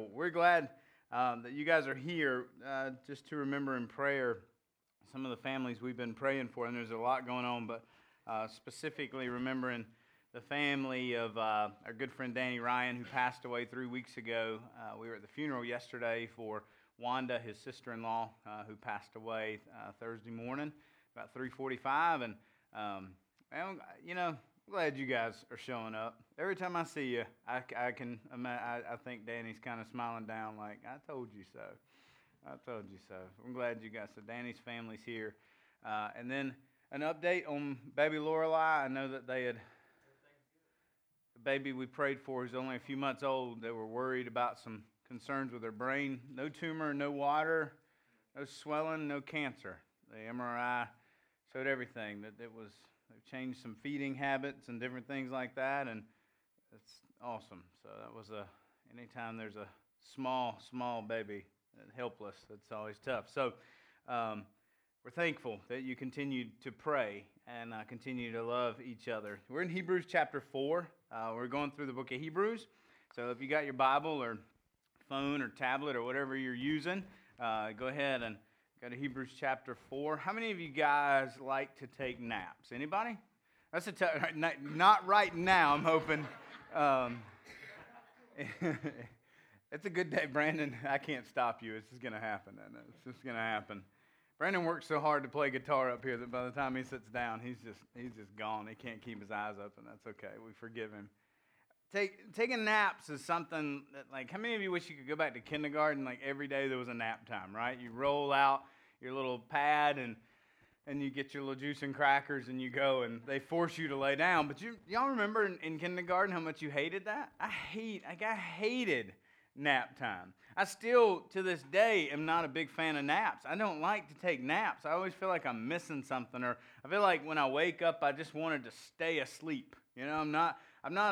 we're glad that you guys are here just to remember in prayer some of the families we've been praying for, and there's a lot going on, but specifically remembering the family of our good friend Danny Ryan, who passed away 3 weeks ago. We were at the funeral yesterday for Wanda, his sister-in-law, who passed away Thursday morning, about 3:45, and I'm glad you guys are showing up. Every time I see you, I think Danny's kind of smiling down like, I told you so. I told you so. I'm glad you guys, so Danny's family's here. And then an update on baby Lorelei. I know that they had, the baby we prayed for is only a few months old. They were worried about some concerns with her brain. No tumor, no water, no swelling, no cancer. The MRI showed everything, that it was, they've changed some feeding habits and different things like that, and it's awesome. So that was anytime there's a small baby, helpless, that's always tough. So we're thankful that you continue to pray and continue to love each other. We're in Hebrews chapter 4. We're going through the book of Hebrews. So if you got your Bible or phone or tablet or whatever you're using, go ahead and go to Hebrews chapter 4. How many of you guys like to take naps? Anybody? That's not right now, I'm hoping. It's a good day, Brandon. I can't stop you. It's just going to happen. It's just going to happen. Brandon works so hard to play guitar up here that by the time he sits down, he's just gone. He can't keep his eyes open. That's okay. We forgive him. Taking naps is something that, like, how many of you wish you could go back to kindergarten? Like, every day there was a nap time, right? You roll out your little pad and you get your little juice and crackers and you go, and they force you to lay down. But y'all remember in kindergarten how much you hated that? I hated nap time. I still, to this day, am not a big fan of naps. I don't like to take naps. I always feel like I'm missing something, or I feel like when I wake up, I just wanted to stay asleep. You know, I'm not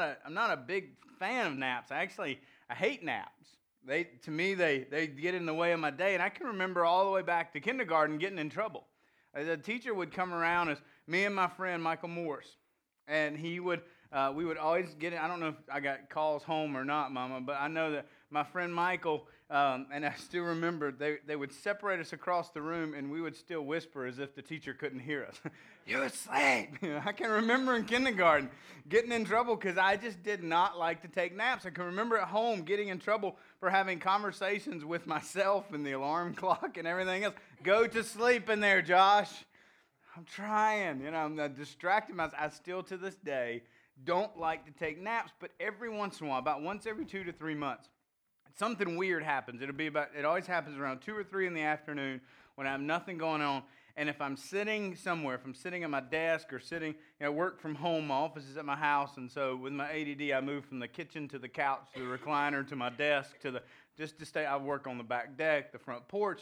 a big fan of naps. I hate naps. To me, they get in the way of my day, and I can remember all the way back to kindergarten getting in trouble. The teacher would come around as me and my friend Michael Morris, and we would always get in. I don't know if I got calls home or not, Mama, but I know that my friend Michael, and I still remember, they would separate us across the room, and we would still whisper as if the teacher couldn't hear us. You asleep! I can remember in kindergarten getting in trouble because I just did not like to take naps. I can remember at home getting in trouble for having conversations with myself and the alarm clock and everything else. Go to sleep in there, Josh. I'm trying. I'm distracted myself. I still, to this day, don't like to take naps, but every once in a while, about once every 2 to 3 months, something weird happens. It always happens around 2 or 3 in the afternoon when I have nothing going on. And if I'm sitting somewhere, if I'm sitting at my desk or sitting, work from home, my office is at my house, and so with my ADD, I move from the kitchen to the couch to the recliner to my desk just to stay. I work on the back deck, the front porch.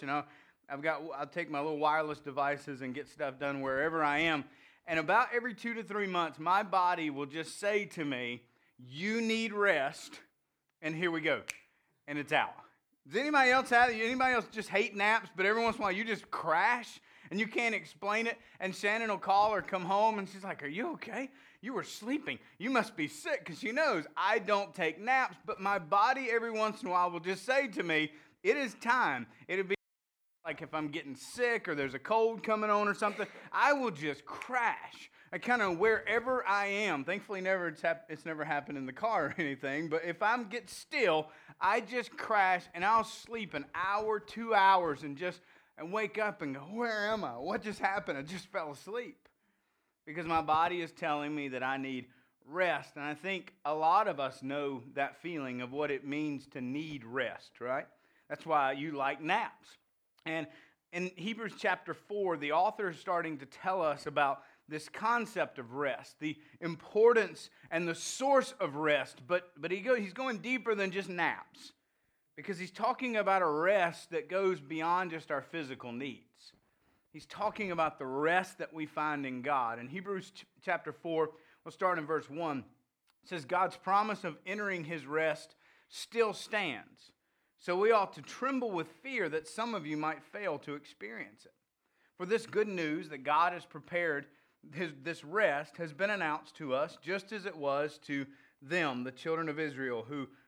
I'll take my little wireless devices and get stuff done wherever I am. And about every 2 to 3 months, my body will just say to me, "You need rest," and here we go. And it's out. Does anybody else just hate naps, but every once in a while you just crash and you can't explain it? And Shannon will call or come home and she's like, "Are you okay? You were sleeping. You must be sick," because she knows I don't take naps, but my body every once in a while will just say to me, "It is time." It'll be like if I'm getting sick or there's a cold coming on or something, I will just crash. I kind of wherever I am. Thankfully, it's never happened in the car or anything. But if I get still, I just crash and I'll sleep an hour, 2 hours, and wake up and go, "Where am I? What just happened? I just fell asleep," because my body is telling me that I need rest. And I think a lot of us know that feeling of what it means to need rest, right? That's why you like naps. And in Hebrews chapter 4, the author is starting to tell us about this concept of rest, the importance and the source of rest. But he's going deeper than just naps, because he's talking about a rest that goes beyond just our physical needs. He's talking about the rest that we find in God. In Hebrews chapter 4, we'll start in verse 1. It says, "God's promise of entering his rest still stands. So we ought to tremble with fear that some of you might fail to experience it. For this good news that God has prepared this rest has been announced to us, just as it was to them, the children of Israel, who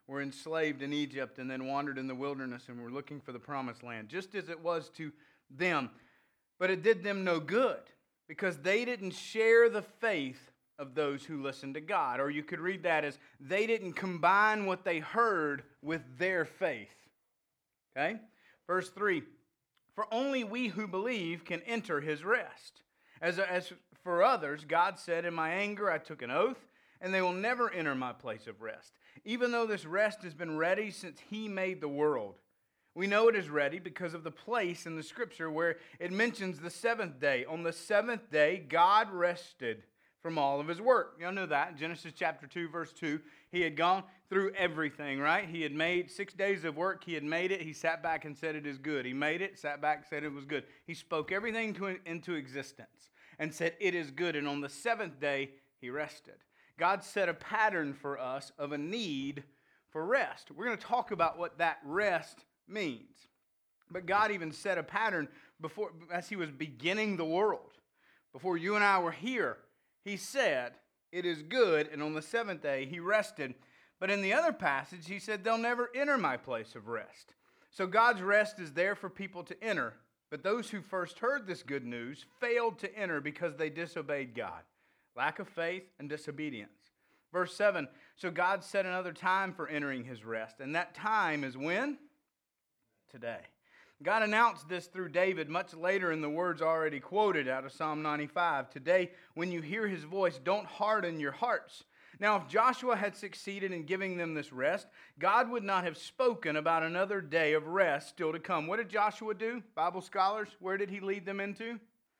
were enslaved in Egypt and then wandered in the wilderness and were looking for the promised land, just as it was to them. But it did them no good because they didn't share the faith of those who listened to God. Or you could read that as they didn't combine what they heard with their faith. Okay? Verse 3, for only we who believe can enter his rest. As for others, God said, in my anger I took an oath, and they will never enter my place of rest, even though this rest has been ready since he made the world. We know it is ready because of the place in the Scripture where it mentions the seventh day. On the seventh day, God rested from all of his work. Y'all know that. Genesis chapter 2, verse 2. He had gone through everything, right? He had made 6 days of work. He had made it. He sat back and said it is good. He made it, sat back, said it was good. He spoke everything into existence and said it is good. And on the seventh day, he rested. God set a pattern for us of a need for rest. We're going to talk about what that rest means. But God even set a pattern before, as he was beginning the world. Before you and I were here, he said, it is good, and on the seventh day he rested. But in the other passage, he said, they'll never enter my place of rest. So God's rest is there for people to enter. But those who first heard this good news failed to enter because they disobeyed God. Lack of faith and disobedience. Verse 7, so God set another time for entering his rest. And that time is when? Today. God announced this through David much later in the words already quoted out of Psalm 95. Today, when you hear his voice, don't harden your hearts. Now, if Joshua had succeeded in giving them this rest, God would not have spoken about another day of rest still to come. What did Joshua do? Bible scholars, where did he lead them into?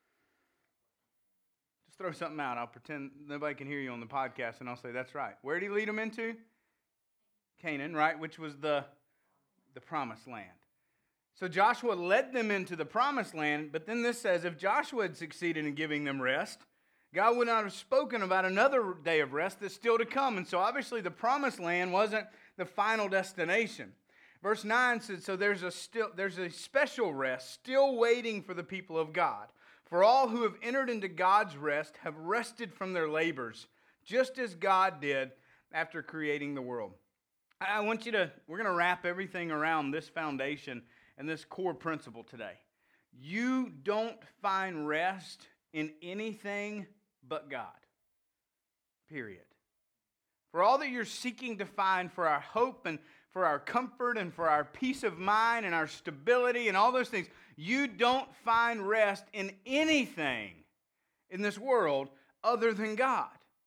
Just throw something out. I'll pretend nobody can hear you on the podcast, and I'll say, that's right. Where did he lead them into? Canaan, right, which was the promised land. So Joshua led them into the promised land, but then this says if Joshua had succeeded in giving them rest, God would not have spoken about another day of rest that's still to come. And so obviously the promised land wasn't the final destination. Verse 9 says, so there's a special rest still waiting for the people of God. For all who have entered into God's rest have rested from their labors, just as God did after creating the world. we're going to wrap everything around this foundation and this core principle today. You don't find rest in anything but God. Period. For all that you're seeking to find for our hope and for our comfort and for our peace of mind and our stability and all those things, you don't find rest in anything in this world other than God.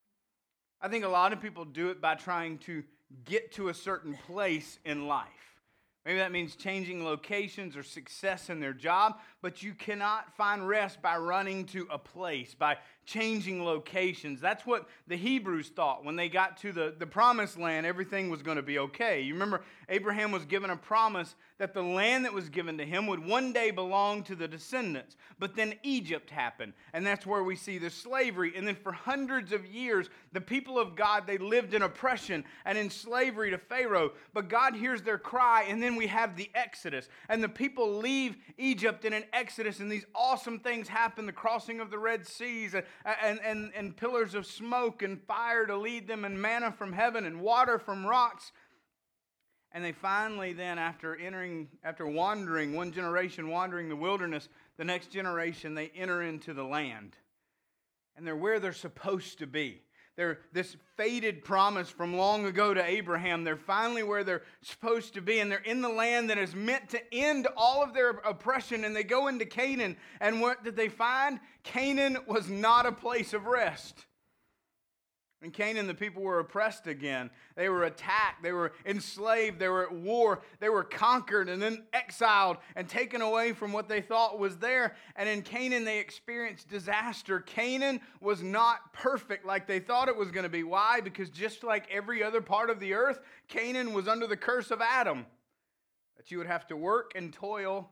I think a lot of people do it by trying to get to a certain place in life. Maybe that means changing locations or success in their job, but you cannot find rest by running to a place, by changing locations. That's what the Hebrews thought when they got to the promised land, everything was going to be okay. You remember Abraham was given a promise that the land that was given to him would one day belong to the descendants. But then Egypt happened, and that's where we see the slavery. And then for hundreds of years, the people of God, they lived in oppression and in slavery to Pharaoh. But God hears their cry, and then we have the Exodus. And the people leave Egypt in an Exodus, and these awesome things happen, the crossing of the Red Seas, and pillars of smoke and fire to lead them, and manna from heaven and water from rocks. And they finally then, after wandering, one generation wandering the wilderness, the next generation, they enter into the land. And they're where they're supposed to be. They're this faded promise from long ago to Abraham. They're finally where they're supposed to be. And they're in the land that is meant to end all of their oppression. And they go into Canaan. And what did they find? Canaan was not a place of rest. In Canaan, the people were oppressed again. They were attacked. They were enslaved. They were at war. They were conquered and then exiled and taken away from what they thought was there. And in Canaan, they experienced disaster. Canaan was not perfect like they thought it was going to be. Why? Because just like every other part of the earth, Canaan was under the curse of Adam. That you would have to work and toil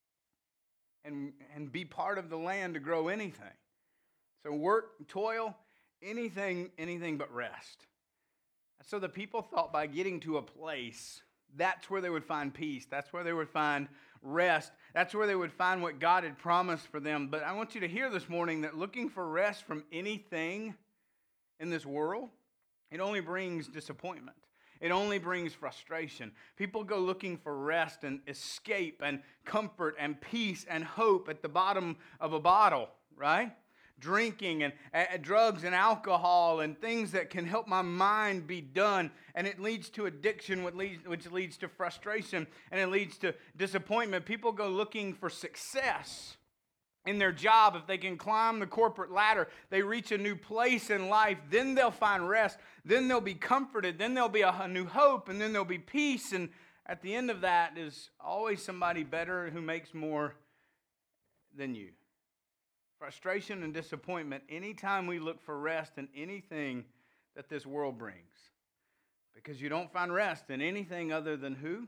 and be part of the land to grow anything. So work, toil, anything but rest. And so the people thought by getting to a place, that's where they would find peace. That's where they would find rest. That's where they would find what God had promised for them. But I want you to hear this morning that looking for rest from anything in this world, it only brings disappointment. It only brings frustration. People go looking for rest and escape and comfort and peace and hope at the bottom of a bottle, right? Drinking and drugs and alcohol and things that can help my mind be done. And it leads to addiction, which leads to frustration, and it leads to disappointment. People go looking for success in their job. If they can climb the corporate ladder, they reach a new place in life, then they'll find rest, then they'll be comforted, then there'll be a new hope, and then there'll be peace. And at the end of that is always somebody better who makes more than you. Frustration and disappointment anytime we look for rest in anything that this world brings. Because you don't find rest in anything other than who?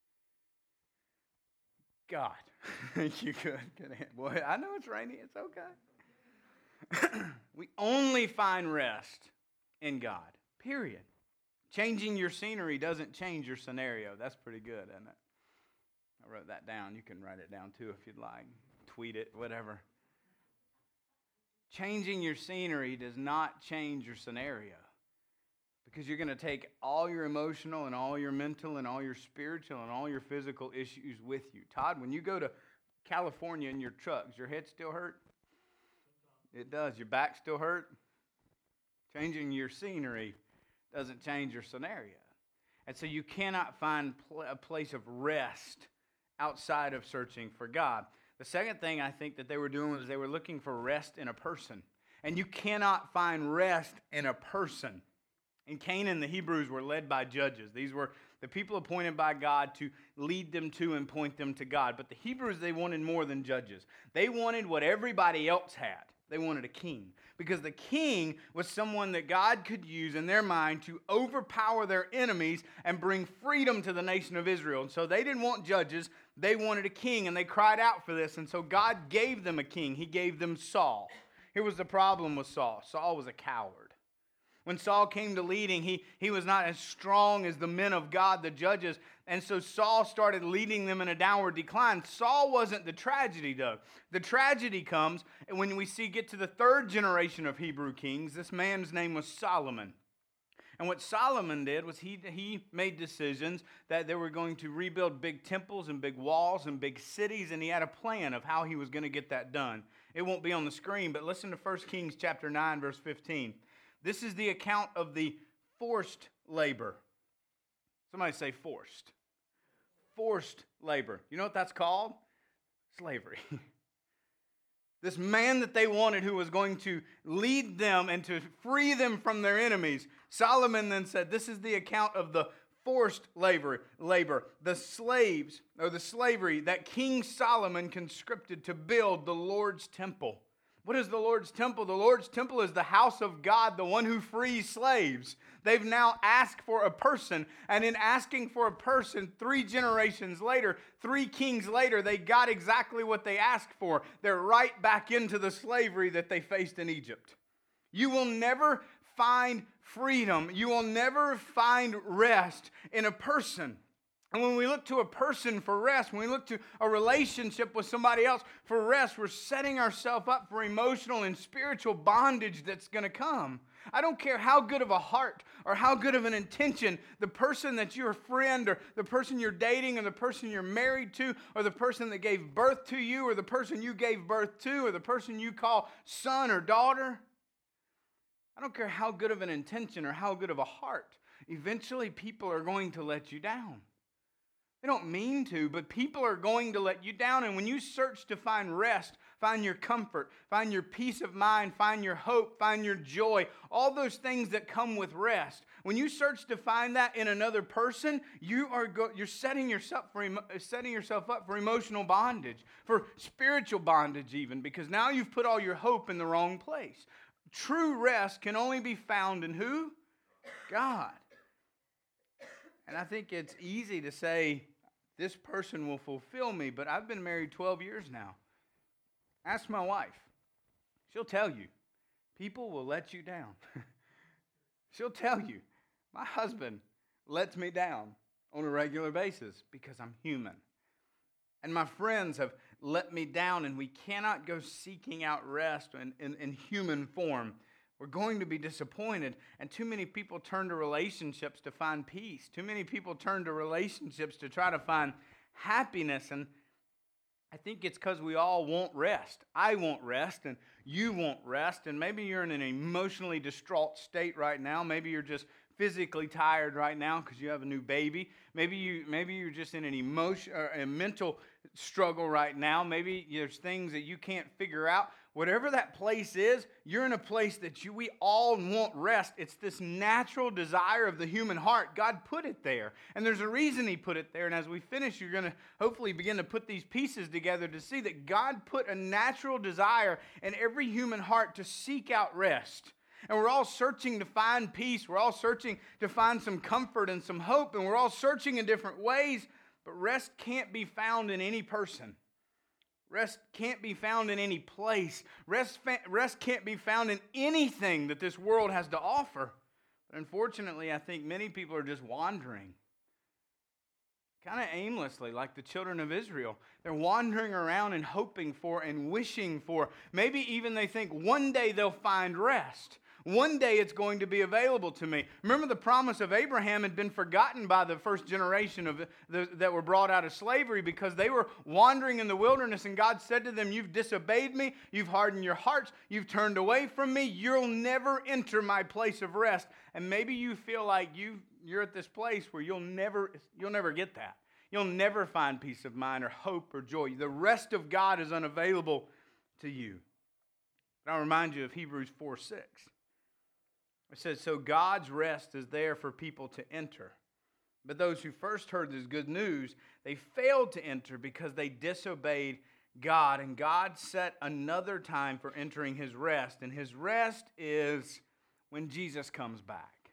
God. You could. Boy, I know it's rainy. It's okay. We only find rest in God. Period. Changing your scenery doesn't change your scenario. That's pretty good, isn't it? I wrote that down. You can write it down too if you'd like. Tweet it, whatever. Changing your scenery does not change your scenario. Because you're going to take all your emotional and all your mental and all your spiritual and all your physical issues with you. Todd, when you go to California in your truck, does your head still hurt? It does. Your back still hurt? Changing your scenery doesn't change your scenario. And so you cannot find a place of rest outside of searching for God. The second thing I think that they were doing was they were looking for rest in a person. And you cannot find rest in a person. In Canaan, the Hebrews were led by judges. These were the people appointed by God to lead them to and point them to God. But the Hebrews, they wanted more than judges. They wanted what everybody else had. They wanted a king. Because the king was someone that God could use in their mind to overpower their enemies and bring freedom to the nation of Israel. And so they didn't want judges. They wanted a king, and they cried out for this. And so God gave them a king. He gave them Saul. Here was the problem with Saul. Saul was a coward. When Saul came to leading, he was not as strong as the men of God, the judges. And so Saul started leading them in a downward decline. Saul wasn't the tragedy, though. The tragedy comes when we get to the third generation of Hebrew kings. This man's name was Solomon. And what Solomon did was he made decisions that they were going to rebuild big temples and big walls and big cities, and he had a plan of how he was going to get that done. It won't be on the screen, but listen to 1 Kings chapter 9, verse 15. This is the account of the forced labor. Somebody say forced. Forced labor. You know what that's called? Slavery. This man that they wanted who was going to lead them and to free them from their enemies. Solomon then said, this is the account of the forced labor. The slaves, or the slavery that King Solomon conscripted to build the Lord's temple. What is the Lord's temple? The Lord's temple is the house of God, the one who frees slaves. They've now asked for a person, and in asking for a person, 3 generations later, 3 kings later, they got exactly what they asked for. They're right back into the slavery that they faced in Egypt. You will never find freedom. You will never find rest in a person. And when we look to a person for rest, when we look to a relationship with somebody else for rest, we're setting ourselves up for emotional and spiritual bondage that's going to come. I don't care how good of a heart or how good of an intention the person that you're a friend or the person you're dating or the person you're married to or the person that gave birth to you or the person you gave birth to or the person you call son or daughter. I don't care how good of an intention or how good of a heart. Eventually people are going to let you down. They don't mean to, but people are going to let you down. And when you search to find rest, find your comfort, find your peace of mind, find your hope, find your joy, all those things that come with rest. When you search to find that in another person, you're setting yourself up for emotional bondage, for spiritual bondage even, because now you've put all your hope in the wrong place. True rest can only be found in who? God. And I think it's easy to say, this person will fulfill me, but I've been married 12 years now. Ask my wife. She'll tell you, people will let you down. She'll tell you, my husband lets me down on a regular basis because I'm human. And my friends have let me down, and we cannot go seeking out rest in human form. We're going to be disappointed. And too many people turn to relationships to find peace. Too many people turn to relationships to try to find happiness. And I think it's because we all want rest. I want rest, and you want rest. And maybe you're in an emotionally distraught state right now. Maybe you're just physically tired right now because you have a new baby. Maybe you're just in an emotion or a mental struggle right now. Maybe there's things that you can't figure out. Whatever that place is, you're in a place that we all want rest. It's this natural desire of the human heart. God put it there, and there's a reason He put it there. And as we finish, you're going to hopefully begin to put these pieces together to see that God put a natural desire in every human heart to seek out rest. And we're all searching to find peace. We're all searching to find some comfort and some hope, and we're all searching in different ways, but rest can't be found in any person. Rest can't be found in any place. Rest can't be found in anything that this world has to offer. But unfortunately, I think many people are just wandering, kind of aimlessly, like the children of Israel. They're wandering around and hoping for and wishing for. Maybe even they think one day they'll find rest. One day it's going to be available to me. Remember, the promise of Abraham had been forgotten by the first generation that were brought out of slavery because they were wandering in the wilderness, and God said to them, "You've disobeyed me, you've hardened your hearts, you've turned away from me, you'll never enter my place of rest." And maybe you feel like you're at this place where you'll never get that. You'll never find peace of mind or hope or joy. The rest of God is unavailable to you. But I'll remind you of Hebrews 4:6. It says, "So God's rest is there for people to enter. But those who first heard this good news, they failed to enter because they disobeyed God. And God set another time for entering His rest. And His rest is when Jesus comes back."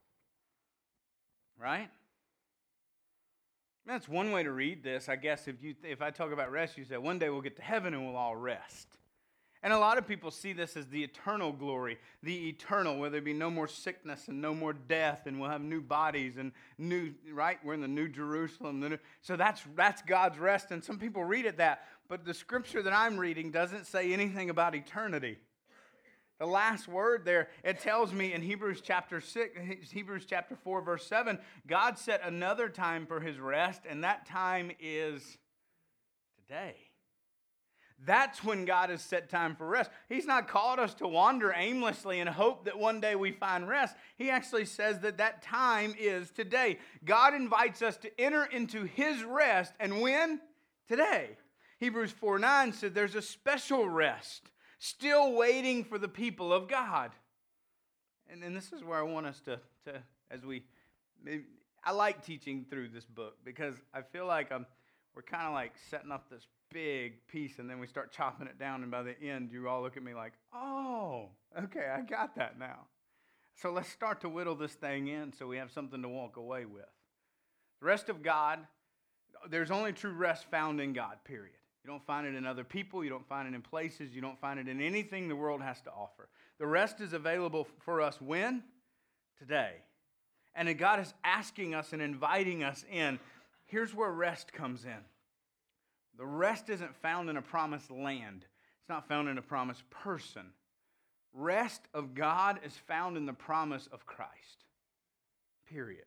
Right? That's one way to read this. I guess if I talk about rest, you say, one day we'll get to heaven and we'll all rest. And a lot of people see this as the eternal glory, the eternal, where there be no more sickness and no more death, and we'll have new bodies and right? We're in the New Jerusalem. So that's God's rest, and some people read it that. But the scripture that I'm reading doesn't say anything about eternity. The last word there, it tells me in Hebrews chapter 4, verse 7, God set another time for His rest, and that time is today. That's when God has set time for rest. He's not called us to wander aimlessly and hope that one day we find rest. He actually says that time is today. God invites us to enter into His rest, and when? Today. Hebrews 4:9 said there's a special rest still waiting for the people of God. And this is where I want us to I like teaching through this book because I feel like we're kind of like setting up this big piece, and then we start chopping it down, and by the end, you all look at me like, "Oh, okay, I got that now." So let's start to whittle this thing in so we have something to walk away with. The rest of God, there's only true rest found in God, period. You don't find it in other people. You don't find it in places. You don't find it in anything the world has to offer. The rest is available for us when? Today. And God is asking us and inviting us in. Here's where rest comes in. The rest isn't found in a promised land. It's not found in a promised person. Rest of God is found in the promise of Christ. Period.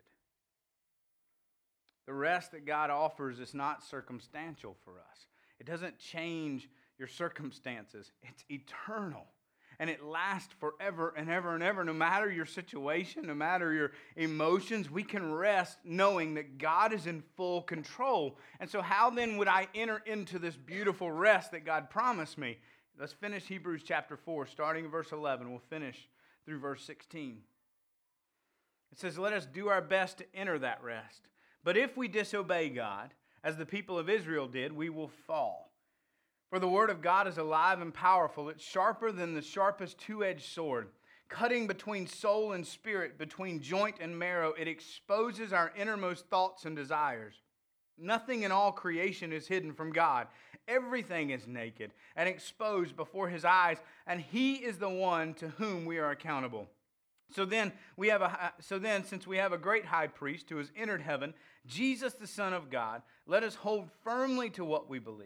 The rest that God offers is not circumstantial for us. It doesn't change your circumstances. It's eternal. And it lasts forever and ever and ever. No matter your situation, no matter your emotions, we can rest knowing that God is in full control. And so how then would I enter into this beautiful rest that God promised me? Let's finish Hebrews chapter 4, starting in verse 11. We'll finish through verse 16. It says, "Let us do our best to enter that rest. But if we disobey God, as the people of Israel did, we will fall. For the word of God is alive and powerful. It's sharper than the sharpest two-edged sword, cutting between soul and spirit, between joint and marrow. It exposes our innermost thoughts and desires. Nothing in all creation is hidden from God. Everything is naked and exposed before His eyes, and He is the one to whom we are accountable. So then, since we have a great high priest who has entered heaven, Jesus the Son of God, let us hold firmly to what we believe.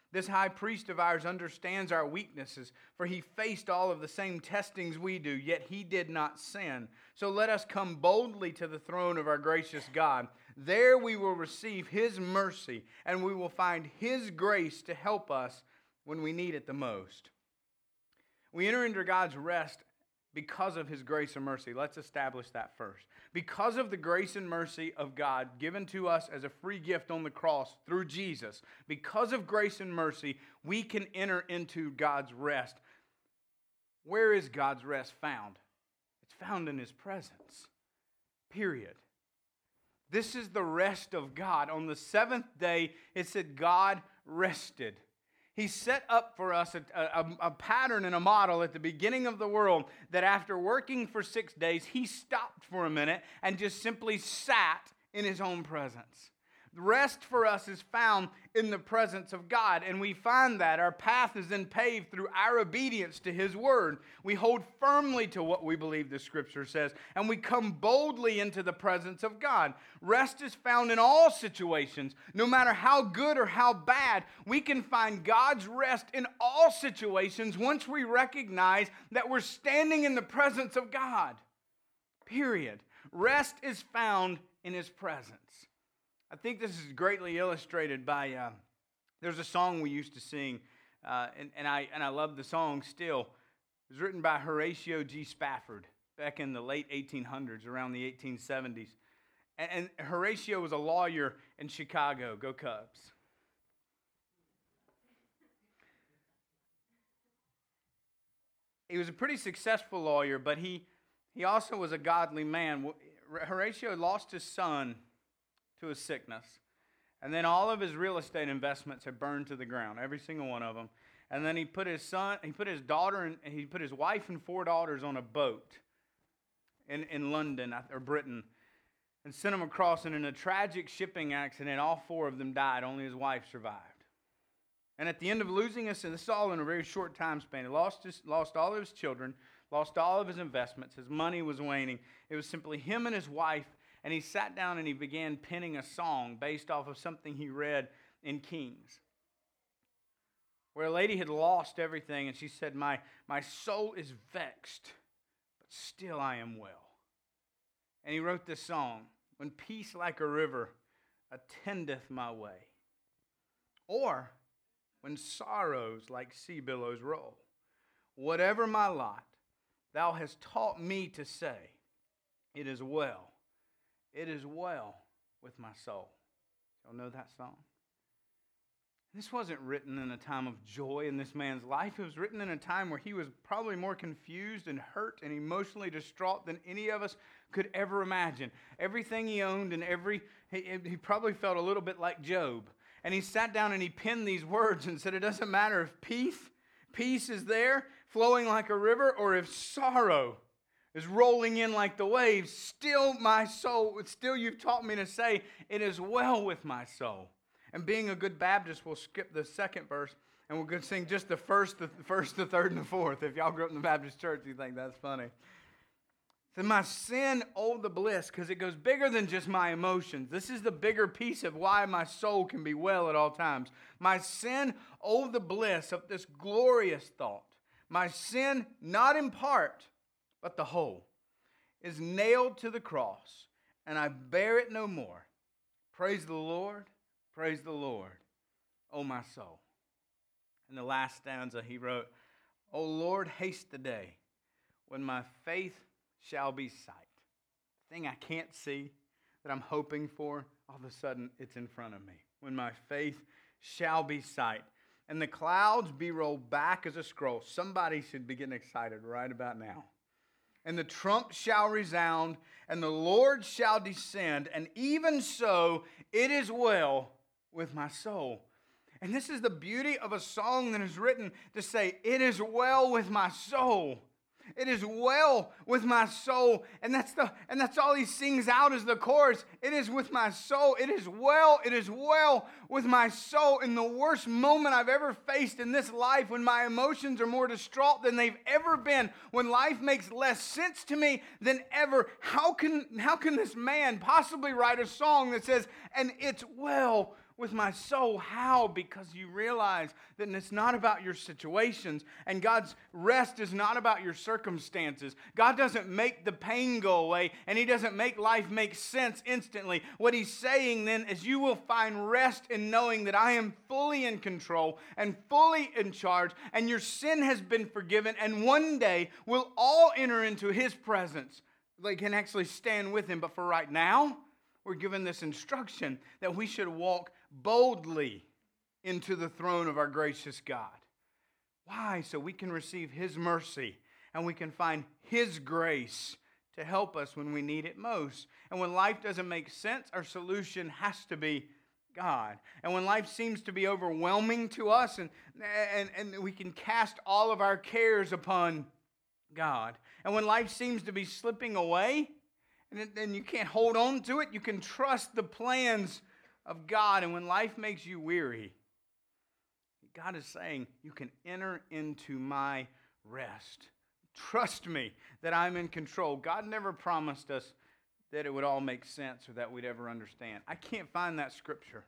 This high priest of ours understands our weaknesses, for he faced all of the same testings we do, yet he did not sin. So let us come boldly to the throne of our gracious God. There we will receive his mercy, and we will find his grace to help us when we need it the most. We enter into God's rest because of his grace and mercy. Let's establish that first. Because of the grace and mercy of God given to us as a free gift on the cross through Jesus, because of grace and mercy, we can enter into God's rest. Where is God's rest found? It's found in his presence. Period. This is the rest of God. On the seventh day, it said God rested. He set up for us a pattern and a model at the beginning of the world that after working for 6 days, he stopped for a minute and just simply sat in his own presence. Rest for us is found in the presence of God, and we find that our path is then paved through our obedience to his word. We hold firmly to what we believe the scripture says, and we come boldly into the presence of God. Rest is found in all situations. No matter how good or how bad, we can find God's rest in all situations once we recognize that we're standing in the presence of God. Period. Rest is found in his presence. I think this is greatly illustrated by, there's a song we used to sing, and I love the song still. It was written by Horatio G. Spafford back in the late 1800s, around the 1870s. And Horatio was a lawyer in Chicago. Go Cubs. He was a pretty successful lawyer, but he also was a godly man. Horatio lost his son to a sickness. And then all of his real estate investments had burned to the ground, every single one of them. And then he put his wife and 4 daughters on a boat in London or Britain and sent them across. And in a tragic shipping accident, all 4 of them died. Only his wife survived. And at the end of losing us, and this is all in a very short time span, he lost all of his children, lost all of his investments. His money was waning. It was simply him and his wife. And he sat down and he began penning a song based off of something he read in Kings, where a lady had lost everything, and she said, my soul is vexed, but still I am well. And he wrote this song, when peace like a river attendeth my way, or when sorrows like sea billows roll. Whatever my lot, thou hast taught me to say, it is well. It is well with my soul. Y'all know that song? This wasn't written in a time of joy in this man's life. It was written in a time where he was probably more confused and hurt and emotionally distraught than any of us could ever imagine. Everything he owned and he probably felt a little bit like Job. And he sat down and he penned these words and said, it doesn't matter if peace is there, flowing like a river, or if sorrow is rolling in like the waves, still you've taught me to say, it is well with my soul. And being a good Baptist, we'll skip the second verse, and we're going to sing just the first, the third, and the fourth. If y'all grew up in the Baptist church, you think that's funny. So my sin, oh the bliss, because it goes bigger than just my emotions. This is the bigger piece of why my soul can be well at all times. My sin, oh the bliss of this glorious thought. My sin, not in part, but the whole, is nailed to the cross, and I bear it no more. Praise the Lord, O my soul. In the last stanza he wrote, O Lord, haste the day when my faith shall be sight. The thing I can't see that I'm hoping for, all of a sudden it's in front of me. When my faith shall be sight, and the clouds be rolled back as a scroll. Somebody should be getting excited right about now. And the trump shall resound, and the Lord shall descend, and even so it is well with my soul. And this is the beauty of a song that is written to say, it is well with my soul. It is well with my soul. And that's all he sings out as the chorus. It is with my soul. It is well with my soul. In the worst moment I've ever faced in this life, when my emotions are more distraught than they've ever been, when life makes less sense to me than ever, how can this man possibly write a song that says, and it's well with my soul. How? Because you realize that it's not about your situations, and God's rest is not about your circumstances. God doesn't make the pain go away, and He doesn't make life make sense instantly. What He's saying then is you will find rest in knowing that I am fully in control and fully in charge, and your sin has been forgiven, and one day we'll all enter into His presence. They can actually stand with Him, but for right now, we're given this instruction that we should walk boldly into the throne of our gracious God. Why? So we can receive His mercy and we can find His grace to help us when we need it most. And when life doesn't make sense, our solution has to be God. And when life seems to be overwhelming to us and we can cast all of our cares upon God. And when life seems to be slipping away, and then you can't hold on to it, you can trust the plans of God. And when life makes you weary, God is saying, you can enter into my rest. Trust me that I'm in control. God never promised us that it would all make sense or that we'd ever understand. I can't find that scripture.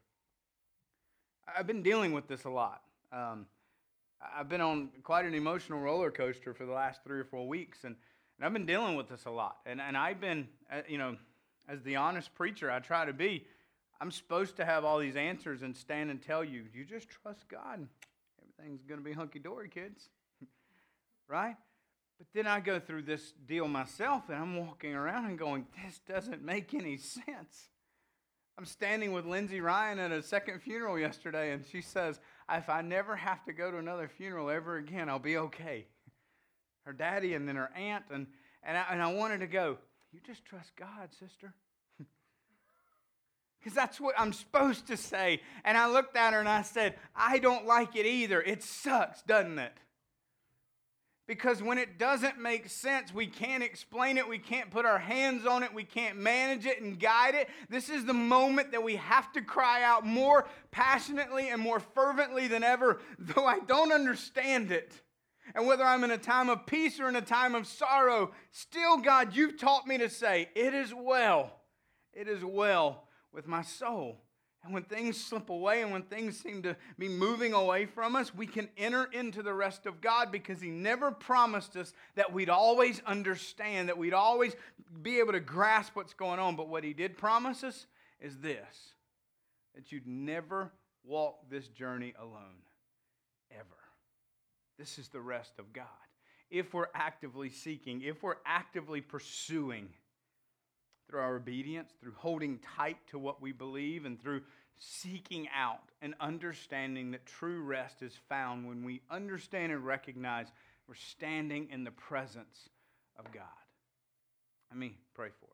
I've been dealing with this a lot. I've been on quite an emotional roller coaster for the last 3 or 4 weeks, and I've been dealing with this a lot. And I've been, as the honest preacher I try to be, I'm supposed to have all these answers and stand and tell you, you just trust God. Everything's going to be hunky-dory, kids. Right? But then I go through this deal myself, and I'm walking around and going, this doesn't make any sense. I'm standing with Lindsay Ryan at a second funeral yesterday, and she says, if I never have to go to another funeral ever again, I'll be okay. Her daddy and then her aunt, and I wanted to go, you just trust God, sister. Because that's what I'm supposed to say. And I looked at her and I said, I don't like it either. It sucks, doesn't it? Because when it doesn't make sense, we can't explain it, we can't put our hands on it, we can't manage it and guide it. This is the moment that we have to cry out more passionately and more fervently than ever, though I don't understand it. And whether I'm in a time of peace or in a time of sorrow, still, God, you've taught me to say, it is well with my soul. And when things slip away and when things seem to be moving away from us, we can enter into the rest of God because He never promised us that we'd always understand, that we'd always be able to grasp what's going on. But what He did promise us is this, that you'd never walk this journey alone, ever. This is the rest of God. If we're actively seeking, if we're actively pursuing, through our obedience, through holding tight to what we believe, and through seeking out and understanding that true rest is found when we understand and recognize we're standing in the presence of God. Let me pray for you.